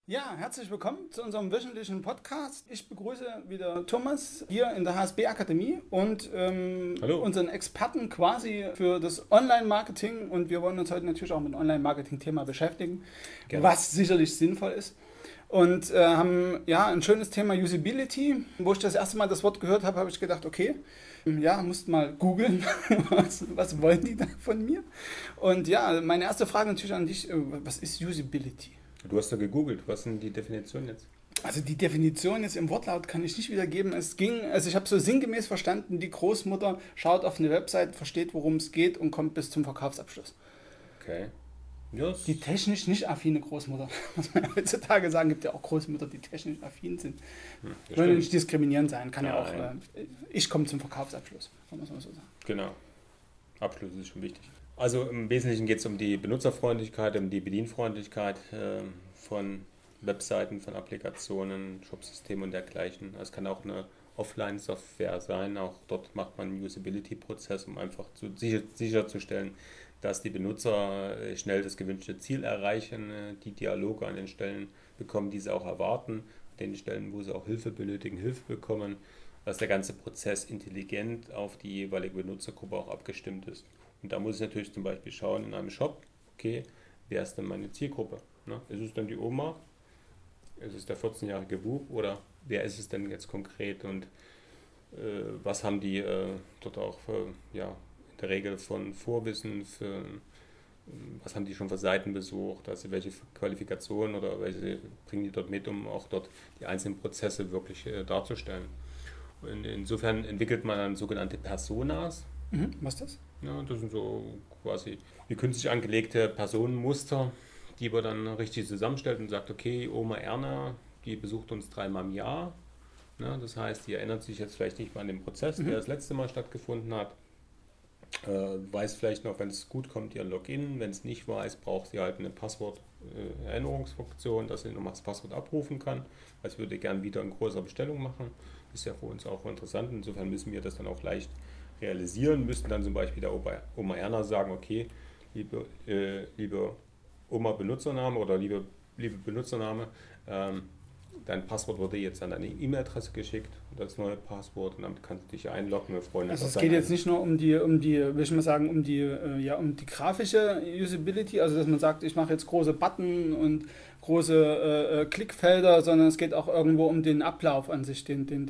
Ja, herzlich willkommen zu unserem wöchentlichen Podcast. Ich begrüße wieder Thomas hier in der HSB Akademie und Hallo. unseren Experten quasi für das Online-Marketing. Und wir wollen uns heute natürlich auch mit dem Online-Marketing-Thema beschäftigen, Gerne. was sicherlich sinnvoll ist. Und haben ja ein schönes Thema Usability. Wo ich das erste Mal das Wort gehört habe, habe ich gedacht, okay, ja, musst mal googeln, was wollen die da von mir? Und ja, meine erste Frage natürlich an dich, was ist Usability? Du hast ja gegoogelt. Was ist denn die Definition jetzt? Also die Definition jetzt im Wortlaut kann ich nicht wiedergeben. Also ich habe so sinngemäß verstanden, die Großmutter schaut auf eine Website, versteht, worum es geht und kommt bis zum Verkaufsabschluss. Okay. Ja, Die technisch nicht affine Großmutter, muss man ja heutzutage sagen, gibt ja auch Großmütter, die technisch affin sind. das Soll ja stimmt. nicht diskriminierend sein, kann ja auch, Nein, ich komme zum Verkaufsabschluss, muss man so sagen. genau. Abschluss ist schon wichtig. Also im Wesentlichen geht es um die Benutzerfreundlichkeit, um die Bedienfreundlichkeit von Webseiten, von Applikationen, Shopsystemen und dergleichen. Also es kann auch eine Offline-Software sein. Auch dort macht man einen Usability-Prozess, um einfach sicherzustellen, dass die Benutzer schnell das gewünschte Ziel erreichen, die Dialoge an den Stellen bekommen, die sie auch erwarten, an den Stellen, wo sie auch Hilfe benötigen, Hilfe bekommen, dass der ganze Prozess intelligent auf die jeweilige Benutzergruppe auch abgestimmt ist. Und da muss ich natürlich zum Beispiel schauen in einem Shop, okay, wer ist denn meine Zielgruppe? Ne? Ist es denn die Oma? Ist es der 14-jährige Bub? Oder wer ist es denn jetzt konkret? Und was haben die dort auch für, ja, in der Regel von Vorwissen, was haben die schon für Seiten besucht, also welche Qualifikationen oder welche bringen die dort mit, um auch dort die einzelnen Prozesse wirklich darzustellen. Und insofern entwickelt man dann sogenannte Personas. Mhm, was ist das? Ja, das sind so quasi wie künstlich angelegte Personenmuster, die man dann richtig zusammenstellt und sagt, okay, Oma Erna, die besucht uns dreimal im Jahr. Ne? Das heißt, die erinnert sich jetzt vielleicht nicht mal an den Prozess, der das letzte Mal stattgefunden hat. Weiß vielleicht noch, wenn es gut kommt, ihr Login. Wenn es nicht weiß, braucht sie halt eine Passwort-Erinnerungsfunktion, dass sie nochmal das Passwort abrufen kann. Also würde gern wieder eine größere Bestellung machen. Ist ja für uns auch interessant. Insofern müssen wir das dann auch leicht realisieren. Müssten dann zum Beispiel der Oma Erna sagen, okay, liebe Oma Benutzername oder liebe Benutzername, dein Passwort wurde jetzt an deine E-Mail-Adresse geschickt, das neue Passwort, und damit kannst du dich einloggen. Wir freuen uns Also auf es geht dein jetzt nicht nur will ich mal sagen, um die grafische Usability, also dass man sagt, ich mache jetzt große Button und große Klickfelder, sondern es geht auch irgendwo um den Ablauf an sich,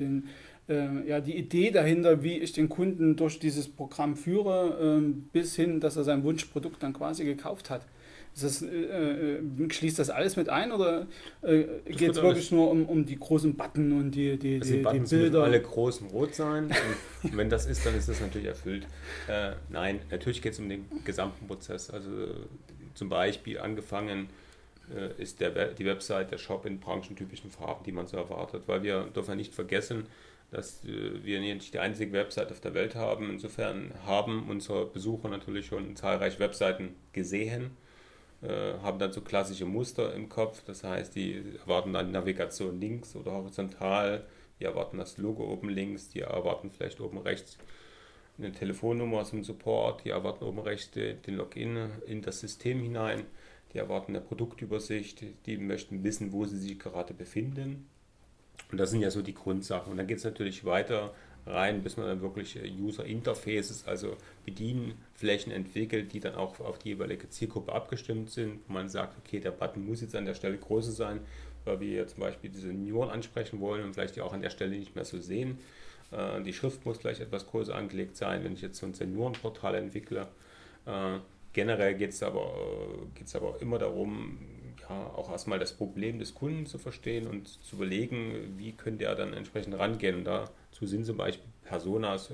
die Idee dahinter, wie ich den Kunden durch dieses Programm führe, bis hin, dass er sein Wunschprodukt dann quasi gekauft hat. Schließt das alles mit ein oder Das geht wird es wirklich alles. nur um die großen Button und Also die die Buttons müssen Bilder? alle groß und rot sein. Und wenn das ist, dann ist das natürlich erfüllt. Nein, natürlich geht es um den gesamten Prozess. Also zum Beispiel angefangen ist die Website, der Shop in branchentypischen Farben, die man so erwartet. Weil wir dürfen ja nicht vergessen, dass wir nicht die einzige Website auf der Welt haben. Insofern haben unsere Besucher natürlich schon zahlreiche Webseiten gesehen, haben dann so klassische Muster im Kopf. Das heißt, die erwarten dann Navigation links oder horizontal, die erwarten das Logo oben links, die erwarten vielleicht oben rechts eine Telefonnummer aus dem Support, die erwarten oben rechts den Login in das System hinein, die erwarten eine Produktübersicht, die möchten wissen, wo sie sich gerade befinden. Und das sind ja so die Grundsachen. Und dann geht es natürlich weiter rein, bis man dann wirklich User Interfaces, also Bedienflächen entwickelt, die dann auch auf die jeweilige Zielgruppe abgestimmt sind, wo man sagt, okay, der Button muss jetzt an der Stelle größer sein, weil wir jetzt zum Beispiel die Senioren ansprechen wollen und vielleicht die auch an der Stelle nicht mehr so sehen. Die Schrift muss vielleicht etwas größer angelegt sein, wenn ich jetzt so ein Seniorenportal entwickle. Generell geht es aber immer darum, ja, auch erstmal das Problem des Kunden zu verstehen und zu überlegen, wie könnte er dann entsprechend rangehen. Und dazu sind zum Beispiel Personas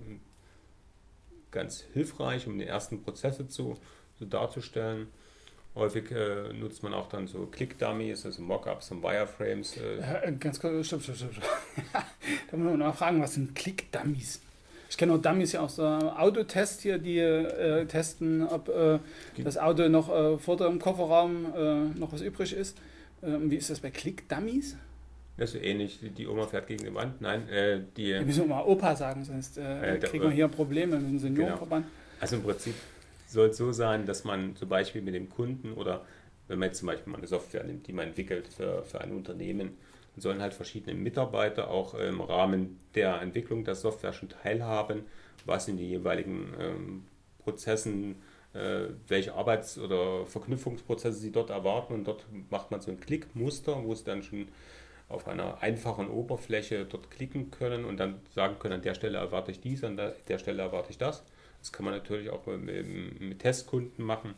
ganz hilfreich, um die ersten Prozesse so darzustellen. Häufig nutzt man auch dann so Click-Dummies, also Mockups und Wireframes. Ganz kurz, stopp. Da muss man noch fragen, was sind Click-Dummies? Ich kenne auch Dummies ja aus der Autotest hier, die testen, ob das Auto noch vor dem Kofferraum noch was übrig ist. Wie ist das bei Click-Dummies? Das ist so ähnlich, die Oma fährt gegen die Wand. Nein, Da müssen wir mal Opa sagen, sonst kriegen wir hier Probleme mit dem genau. Seniorenverband. Also im Prinzip soll es so sein, dass man zum Beispiel mit dem Kunden oder wenn man jetzt zum Beispiel mal eine Software nimmt, die man entwickelt für ein Unternehmen, dann sollen halt verschiedene Mitarbeiter auch im Rahmen der Entwicklung der Software schon teilhaben, was in die jeweiligen Prozessen, welche Arbeits- oder Verknüpfungsprozesse sie dort erwarten. Und dort macht man so ein Klickmuster, wo es dann schon auf einer einfachen Oberfläche dort klicken können und dann sagen können, an der Stelle erwarte ich dies, an der Stelle erwarte ich das. Das kann man natürlich auch mit Testkunden machen.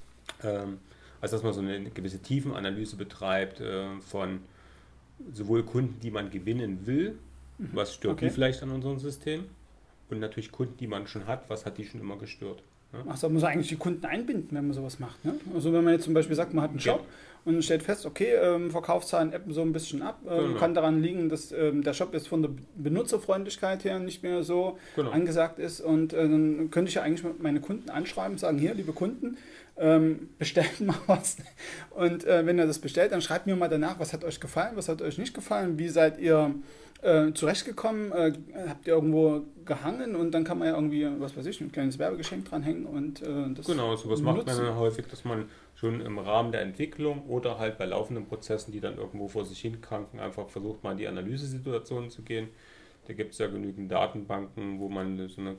Also dass man so eine gewisse Tiefenanalyse betreibt von sowohl Kunden, die man gewinnen will, was stört die vielleicht an unserem System, und natürlich Kunden, die man schon hat, was hat die schon immer gestört. Ja? Ach so, man muss eigentlich die Kunden einbinden, wenn man sowas macht. Ne? Also wenn man jetzt zum Beispiel sagt, man hat einen Shop und stellt fest, okay, Verkaufszahlen ebben so ein bisschen ab, kann daran liegen, dass der Shop jetzt von der Benutzerfreundlichkeit her nicht mehr so angesagt ist, und dann könnte ich ja eigentlich meine Kunden anschreiben und sagen, hier, liebe Kunden, bestellt mal was, und wenn ihr das bestellt, dann schreibt mir mal danach, was hat euch gefallen, was hat euch nicht gefallen, wie seid ihr zurechtgekommen, habt ihr irgendwo gehangen, und dann kann man ja irgendwie, was weiß ich, ein kleines Werbegeschenk dranhängen und das genau, sowas macht man dann häufig, dass man schon im Rahmen der Entwicklung oder halt bei laufenden Prozessen, die dann irgendwo vor sich hin kranken, einfach versucht, mal in die Analysesituation zu gehen. Da gibt es ja genügend Datenbanken, wo man so eine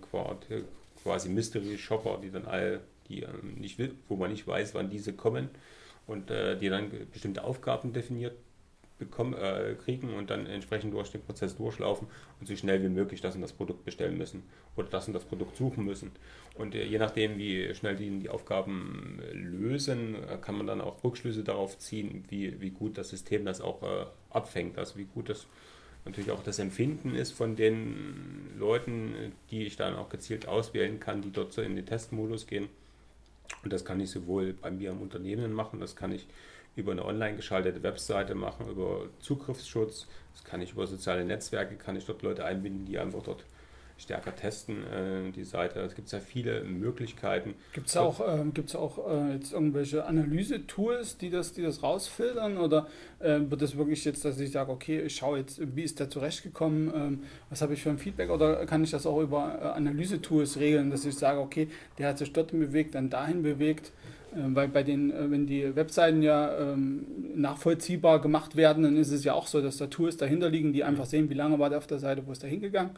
quasi Mystery Shopper, die dann nicht will, wo man nicht weiß, wann diese kommen, und die dann bestimmte Aufgaben definiert kriegen und dann entsprechend durch den Prozess durchlaufen und so schnell wie möglich das und das Produkt bestellen müssen oder das und das Produkt suchen müssen. Und je nachdem, wie schnell die Aufgaben lösen, kann man dann auch Rückschlüsse darauf ziehen, wie gut das System das auch abfängt, also wie gut das natürlich auch das Empfinden ist von den Leuten, die ich dann auch gezielt auswählen kann, die dort so in den Testmodus gehen. Und das kann ich sowohl bei mir im Unternehmen machen, das kann ich über eine online geschaltete Webseite machen, über Zugriffsschutz, das kann ich über soziale Netzwerke, kann ich dort Leute einbinden, die einfach dort stärker testen, die Seite. Es gibt ja viele Möglichkeiten. Gibt es auch jetzt irgendwelche Analyse-Tools, die das rausfiltern, oder wird das wirklich jetzt, dass ich sage, okay, ich schaue jetzt, wie ist der zurechtgekommen, was habe ich für ein Feedback, oder kann ich das auch über Analyse-Tools regeln, dass ich sage, okay, der hat sich dort bewegt, dann dahin bewegt? Weil bei wenn die Webseiten ja nachvollziehbar gemacht werden, dann ist es ja auch so, dass da Tools dahinter liegen, die einfach sehen, wie lange war der auf der Seite, wo ist der hingegangen.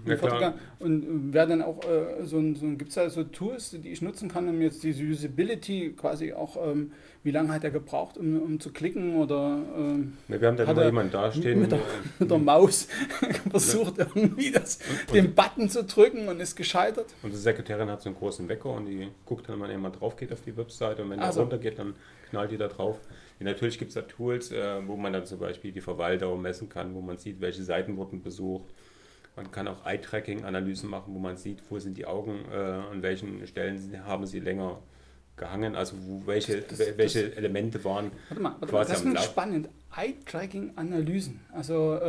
Und wäre dann auch gibt es da so Tools, die ich nutzen kann, um jetzt diese Usability quasi auch, wie lange hat er gebraucht, um zu klicken, oder wir haben da immer jemanden dastehen mit der Maus versucht irgendwie den Button zu drücken und ist gescheitert. Unsere Sekretärin hat so einen großen Wecker und die guckt dann, wenn jemand drauf geht auf die Webseite, und wenn der runtergeht, dann knallt die da drauf. Und natürlich gibt es da Tools, wo man dann zum Beispiel die Verweildauer messen kann, wo man sieht, welche Seiten wurden besucht. Man kann auch Eye-Tracking-Analysen machen, wo man sieht, wo sind die Augen, an welchen Stellen haben sie länger gehangen, also welche Elemente waren. Warte mal, das ist spannend. Eye-Tracking-Analysen, also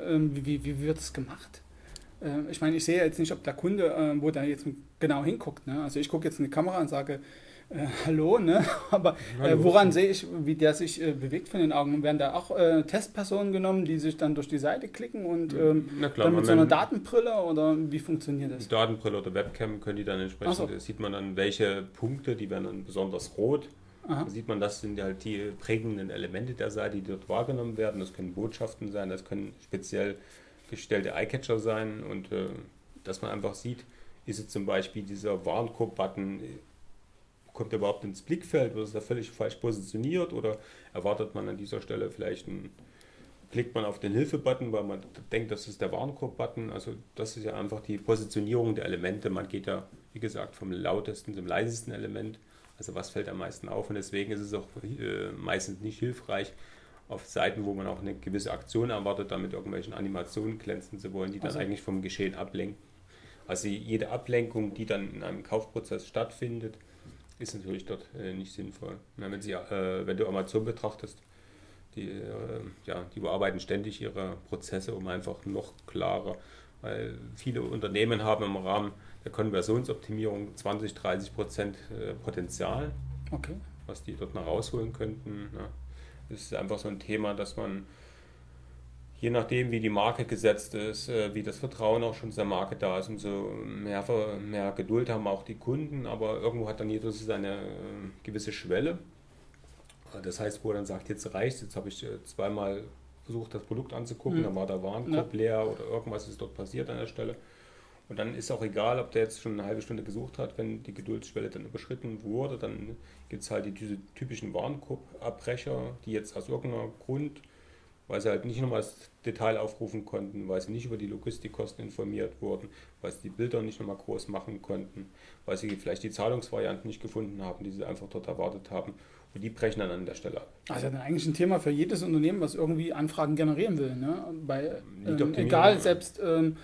wie wird das gemacht? Ich meine, ich sehe jetzt nicht, ob der Kunde, wo der jetzt genau hinguckt. Ne? Also ich gucke jetzt in die Kamera und sage, hallo, ne? Aber woran sehe ich, wie der sich bewegt von den Augen? Werden da auch Testpersonen genommen, die sich dann durch die Seite klicken und dann mit so einer Datenbrille, oder wie funktioniert das? Datenbrille oder Webcam können die dann entsprechend, sieht man dann, welche Punkte, die werden dann besonders rot. Da sieht man, das sind halt die prägenden Elemente der Seite, die dort wahrgenommen werden. Das können Botschaften sein, das können speziell gestellte Eyecatcher sein, und dass man einfach sieht, ist jetzt zum Beispiel dieser Warenkorb-Button, kommt er überhaupt ins Blickfeld, oder ist er völlig falsch positioniert, oder erwartet man an dieser Stelle vielleicht klickt man auf den Hilfe-Button, weil man denkt, das ist der Warenkorb-Button. Also das ist ja einfach die Positionierung der Elemente. Man geht ja, wie gesagt, vom lautesten zum leisesten Element, also was fällt am meisten auf, und deswegen ist es auch meistens nicht hilfreich, auf Seiten, wo man auch eine gewisse Aktion erwartet, damit irgendwelchen Animationen glänzen zu wollen, die dann eigentlich vom Geschehen ablenken. Also jede Ablenkung, die dann in einem Kaufprozess stattfindet, ist natürlich dort nicht sinnvoll. Wenn du Amazon betrachtest, die überarbeiten ständig ihre Prozesse, um einfach noch klarer, weil viele Unternehmen haben im Rahmen der Konversionsoptimierung 20-30% Potenzial, was die dort noch rausholen könnten. Ja. Das ist einfach so ein Thema, dass man, je nachdem wie die Marke gesetzt ist, wie das Vertrauen auch schon zur Marke da ist, umso mehr Geduld haben auch die Kunden, aber irgendwo hat dann jeder seine gewisse Schwelle. Das heißt, wo er dann sagt, jetzt reicht, jetzt habe ich zweimal versucht, das Produkt anzugucken, dann war der Warenkorb leer oder irgendwas ist dort passiert an der Stelle. Und dann ist auch egal, ob der jetzt schon eine halbe Stunde gesucht hat, wenn die Geduldsschwelle dann überschritten wurde, dann gibt es halt diese typischen Warenkorbabbrecher, die jetzt aus irgendeinem Grund, weil sie halt nicht nochmal das Detail aufrufen konnten, weil sie nicht über die Logistikkosten informiert wurden, weil sie die Bilder nicht nochmal groß machen konnten, weil sie vielleicht die Zahlungsvarianten nicht gefunden haben, die sie einfach dort erwartet haben. Und die brechen dann an der Stelle ab. Also das ist eigentlich ein Thema für jedes Unternehmen, was irgendwie Anfragen generieren will. Ne? Egal, selbst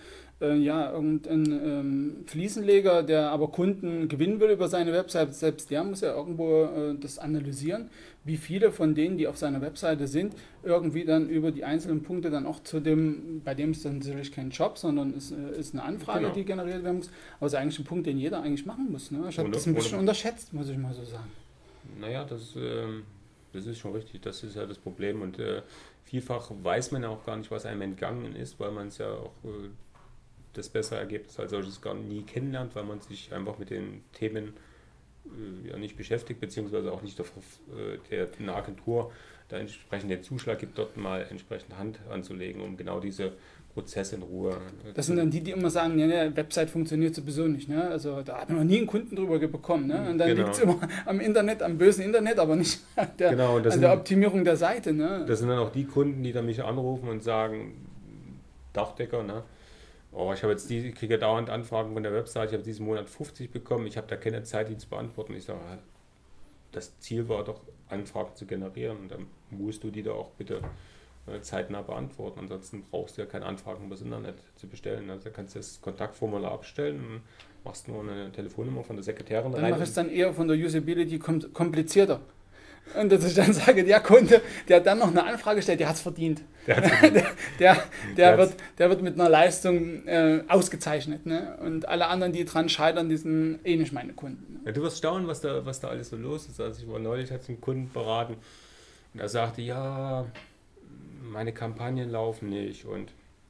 irgendein Fliesenleger, der aber Kunden gewinnen will über seine Website, selbst der muss ja irgendwo das analysieren, wie viele von denen, die auf seiner Webseite sind, irgendwie dann über die einzelnen Punkte dann auch zu dem, bei dem ist dann natürlich kein Job, sondern ist eine Anfrage, die generiert werden muss. Aber es ist eigentlich ein Punkt, den jeder eigentlich machen muss. Ne? Ich habe das ein bisschen unterschätzt, muss ich mal so sagen. Naja, das ist schon richtig, das ist ja das Problem und vielfach weiß man ja auch gar nicht, was einem entgangen ist, weil man es ja auch das bessere Ergebnis als solches gar nie kennenlernt, weil man sich einfach mit den Themen nicht beschäftigt, beziehungsweise auch nicht eine Agentur da entsprechend den Zuschlag gibt, dort mal entsprechend Hand anzulegen, um genau diese Prozesse in Ruhe. Das sind dann die immer sagen, ja, die Website funktioniert sowieso nicht. Ne? Also da hat man noch nie einen Kunden drüber bekommen. Ne? Und dann liegt es immer am Internet, am bösen Internet, aber nicht an der Optimierung der Seite. Ne? Das sind dann auch die Kunden, die dann mich anrufen und sagen, Dachdecker, ne? Oh, ich kriege ja dauernd Anfragen von der Website, ich habe diesen Monat 50 bekommen, ich habe da keine Zeit, die zu beantworten. Ich sage, das Ziel war doch, Anfragen zu generieren und dann musst du die da auch bitte zeitnah beantworten. Ansonsten brauchst du ja keine Anfragen über das Internet zu bestellen. Also kannst du das Kontaktformular abstellen und machst nur eine Telefonnummer von der Sekretärin rein. Dann mache ich es dann eher von der Usability komplizierter. Und dass ich dann sage, der Kunde, der dann noch eine Anfrage stellt, der hat es verdient. Der wird mit einer Leistung ausgezeichnet. Ne? Und alle anderen, die dran scheitern, die sind eh nicht meine Kunden. Ne? Ja, du wirst staunen, was da alles so los ist. Also ich war neulich, hat einen Kunden beraten und er sagte, ja, meine Kampagnen laufen nicht und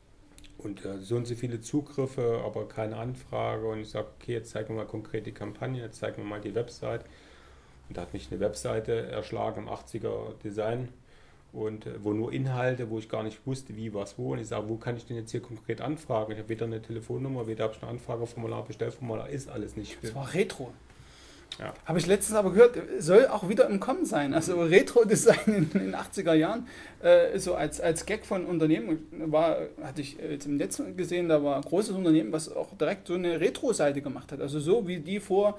so und so viele Zugriffe, aber keine Anfrage. Und ich sage, okay, jetzt zeigen wir mal konkret die Kampagne, jetzt zeigen wir mal die Website. Und da hat mich eine Webseite erschlagen im 80er Design und wo nur Inhalte, wo ich gar nicht wusste, wie, was, wo. Und ich sage, wo kann ich denn jetzt hier konkret anfragen? Ich habe weder eine Telefonnummer, weder habe ich ein Anfrageformular, Bestellformular, ist alles nicht. Das war Retro. Ja. Habe ich letztens aber gehört, soll auch wieder im Kommen sein. Also Retro-Design in den 80er Jahren, so als Gag von Unternehmen, hatte ich jetzt im Netz gesehen, da war ein großes Unternehmen, was auch direkt so eine Retro-Seite gemacht hat. Also so wie die vor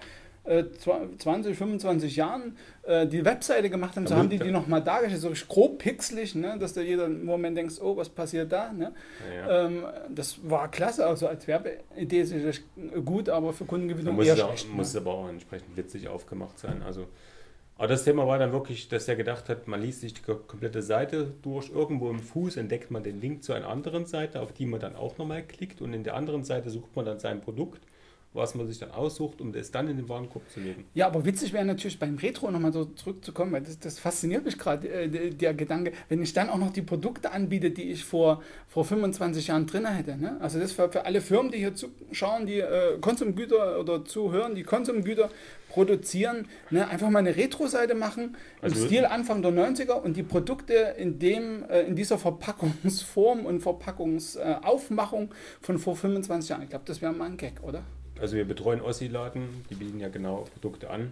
20, 25 Jahren die Webseite gemacht haben, so haben die nochmal dargestellt, so grob pixelig, ne, dass du jeder Moment denkst, oh, was passiert da? Ne? Ja. Das war klasse, also als Werbeidee sicherlich gut, aber für Kundengewinnung eher schlecht. Muss aber auch entsprechend witzig aufgemacht sein. Aber das Thema war dann wirklich, dass er gedacht hat, man liest sich die komplette Seite durch, irgendwo im Fuß entdeckt man den Link zu einer anderen Seite, auf die man dann auch nochmal klickt und in der anderen Seite sucht man dann sein Produkt, was man sich dann aussucht, um das dann in den Warenkorb zu legen. Ja, aber witzig wäre natürlich beim Retro nochmal so zurückzukommen, weil das fasziniert mich gerade, der Gedanke, wenn ich dann auch noch die Produkte anbiete, die ich vor 25 Jahren drin hätte. Ne? Also das für alle Firmen, die hier zuschauen, die Konsumgüter oder zuhören, die Konsumgüter produzieren, ne? Einfach mal eine Retro-Seite machen, im Stil Anfang der 90er und die Produkte in dieser Verpackungsform und Verpackungsaufmachung von vor 25 Jahren. Ich glaube, das wäre mal ein Gag, oder? Also wir betreuen Ossi-Laden, die bieten ja genau Produkte an.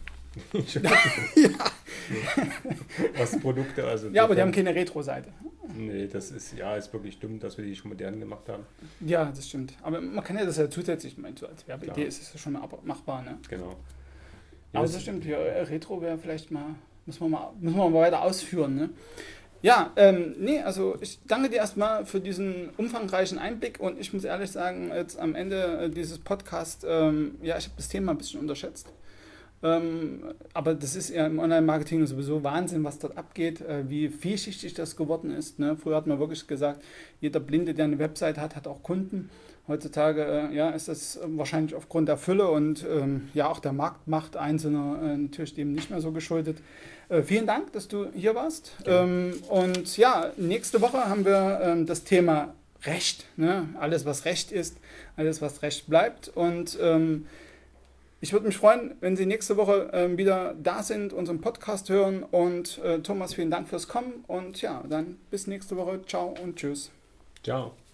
Was Produkte, also. Ja, aber die haben keine Retro-Seite. Nee, das ist wirklich dumm, dass wir die schon modern gemacht haben. Ja, das stimmt. Aber man kann ja das ja zusätzlich, so als Werbeidee ist es ja schon machbar, ne? Genau. Ja, aber das stimmt, ja, Retro wäre vielleicht mal, müssen wir mal weiter ausführen, ne? Ja, also ich danke dir erstmal für diesen umfangreichen Einblick und ich muss ehrlich sagen, jetzt am Ende dieses Podcasts, ich habe das Thema ein bisschen unterschätzt. Aber das ist ja im Online-Marketing sowieso Wahnsinn, was dort abgeht, wie vielschichtig das geworden ist. Ne? Früher hat man wirklich gesagt, jeder Blinde, der eine Website hat auch Kunden. Heutzutage ist das wahrscheinlich aufgrund der Fülle und auch der Marktmacht Einzelner natürlich dem nicht mehr so geschuldet. Vielen Dank, dass du hier warst. Ja. Und nächste Woche haben wir das Thema Recht. Ne? Alles, was Recht ist, alles, was Recht bleibt. Und Ich würde mich freuen, wenn Sie nächste Woche wieder da sind, unseren Podcast hören. Und Thomas, vielen Dank fürs Kommen. Und ja, dann bis nächste Woche. Ciao und tschüss. Ciao.